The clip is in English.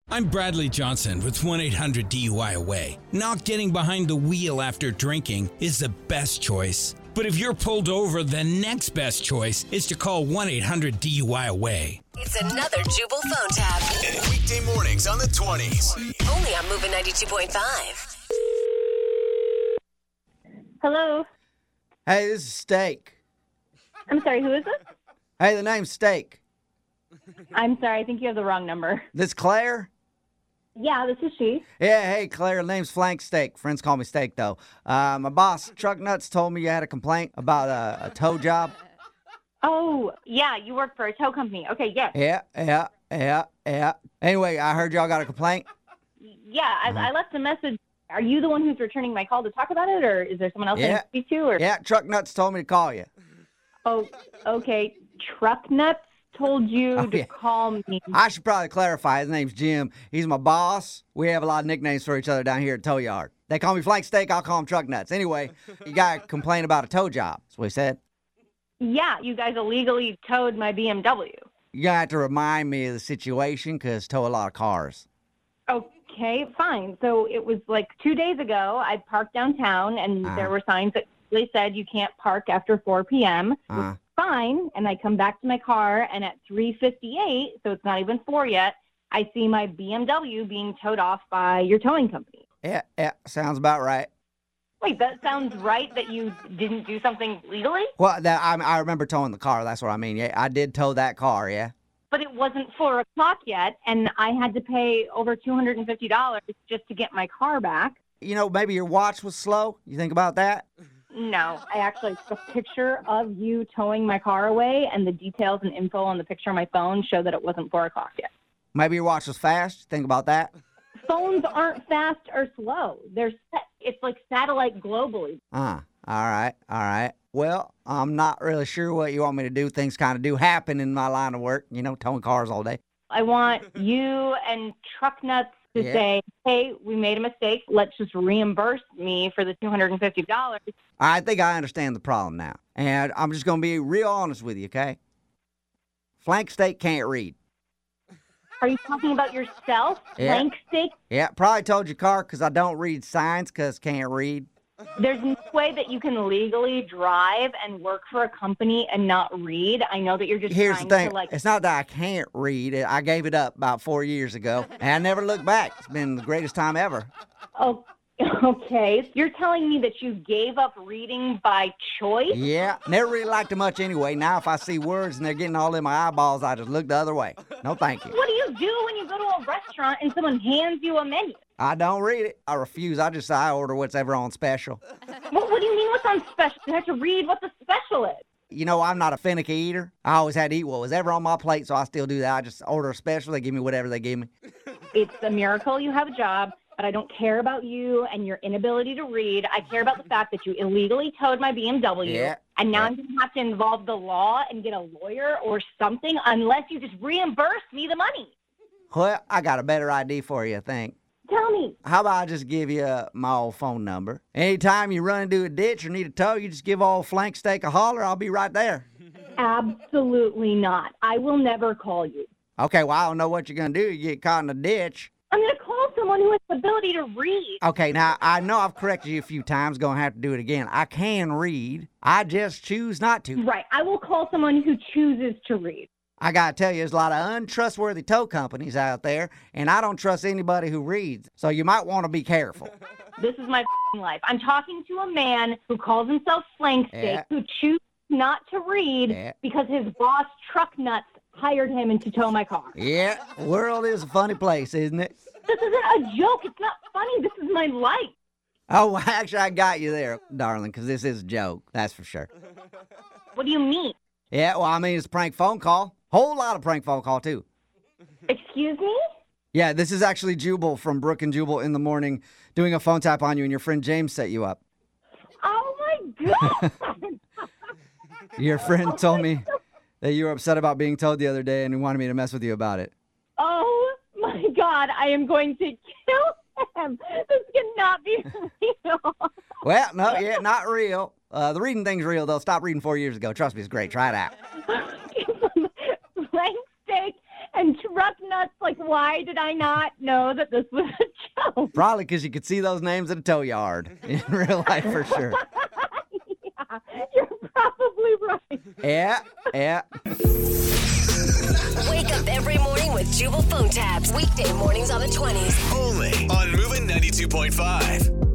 I'm Bradley Johnson with 1-800-DUI-AWAY. Not getting behind the wheel after drinking is the best choice. But if you're pulled over, the next best choice is to call 1-800-DUI-AWAY. It's another Jubal phone tab. Weekday mornings on the 20s. Only on Moving 92.5. Hello. Hey, this is Steak. I'm sorry, who is this? Hey, the name's Steak. I'm sorry, I think you have the wrong number. This Claire? Yeah, this is she. Yeah, hey, Claire, the name's Flank Steak. Friends call me Steak, though. My boss, Truck Nuts, told me you had a complaint about a tow job. Oh, yeah, you work for a tow company. Okay, yes. Yeah. Anyway, I heard y'all got a complaint. Yeah, I left a message. Are you the one who's returning my call to talk about it, or is there someone else I need to speak to? Or? Yeah, Truck Nuts told me to call you. Oh, okay. Truck Nuts told you to call me. I should probably clarify. His name's Jim. He's my boss. We have a lot of nicknames for each other down here at Tow Yard. They call me Flank Steak. I'll call him Truck Nuts. Anyway, you got to complain about a tow job. That's what he said. Yeah, you guys illegally towed my BMW. You got to remind me of the situation because tow a lot of cars. Okay, fine. So it was like 2 days ago. I parked downtown, and there were signs that clearly said you can't park after 4 p.m. Fine, and I come back to my car, and at 3:58, so it's not even 4 yet, I see my BMW being towed off by your towing company. Yeah, sounds about right. Wait, that sounds right that you didn't do something legally? Well, I remember towing the car. That's what I mean. Yeah, I did tow that car, yeah. But it wasn't 4 o'clock yet, and I had to pay over $250 just to get my car back. You know, maybe your watch was slow. You think about that? No, I actually took a picture of you towing my car away, and the details and info on the picture on my phone show that it wasn't 4 o'clock yet. Maybe your watch was fast. Think about that. Phones aren't fast or slow. It's like satellite globally. All right. Well, I'm not really sure what you want me to do. Things kind of do happen in my line of work, you know, towing cars all day. I want you and Truck Nuts to say, hey, we made a mistake. Let's just reimburse me for the $250. I think I understand the problem now. And I'm just going to be real honest with you, okay? Flank Steak can't read. Are you talking about yourself, Yeah. Flank Steak? Yeah, probably told your car because I don't read signs because can't read. There's no way that you can legally drive and work for a company and not read. I know that you're just Here's the trying thing. to It's not that I can't read. I gave it up about 4 years ago, and I never looked back. It's been the greatest time ever. Oh, okay. You're telling me that you gave up reading by choice? Yeah, never really liked it much anyway. Now if I see words and they're getting all in my eyeballs, I just look the other way. No thank you. What do you do when you go to a restaurant and someone hands you a menu? I don't read it. I refuse. I order whatever on special. What do you mean what's on special? You have to read what the special is. You know, I'm not a finicky eater. I always had to eat what was ever on my plate, so I still do that. I just order a special. They give me whatever they give me. It's a miracle you have a job, but I don't care about you and your inability to read. I care about the fact that you illegally towed my BMW, and now I'm going to have to involve the law and get a lawyer or something unless you just reimburse me the money. Well, I got a better idea for you, I think. Tell me. How about I just give you my old phone number? Anytime you run into a ditch or need a tow, you just give old Flank Steak a holler. I'll be right there. Absolutely not. I will never call you. Okay, well, I don't know what you're going to do. You get caught in a ditch. I'm going to call someone who has the ability to read. Okay, now, I know I've corrected you a few times. Going to have to do it again. I can read. I just choose not to. Right. I will call someone who chooses to read. I got to tell you, there's a lot of untrustworthy tow companies out there, and I don't trust anybody who reads. So you might want to be careful. This is my life. I'm talking to a man who calls himself Flank Steak, who chooses not to read because his boss, Truck Nuts, hired him to tow my car. Yeah, the world is a funny place, isn't it? This isn't a joke. It's not funny. This is my life. Oh, actually, I got you there, darling, because this is a joke. That's for sure. What do you mean? Yeah, well, I mean, it's a prank phone call. Whole lot of prank phone call, too. Excuse me? Yeah, this is actually Jubal from Brooke and Jubal in the morning doing a phone tap on you, and your friend James set you up. Oh, my God. Your friend told me that you were upset about being towed the other day and he wanted me to mess with you about it. Oh, my God. I am going to kill him. This cannot be real. Well, no, not real. The reading thing's real, though. Stop reading 4 years ago. Trust me, it's great. Try it out. Flank Steak and Truck truck nuts. Like, why did I not know that this was a joke? Probably because you could see those names at a tow yard in real life for sure. Yeah, you're probably right. Yeah. Wake up every morning with Jubal phone tabs. Weekday mornings on the 20s. Only on Moving 92.5.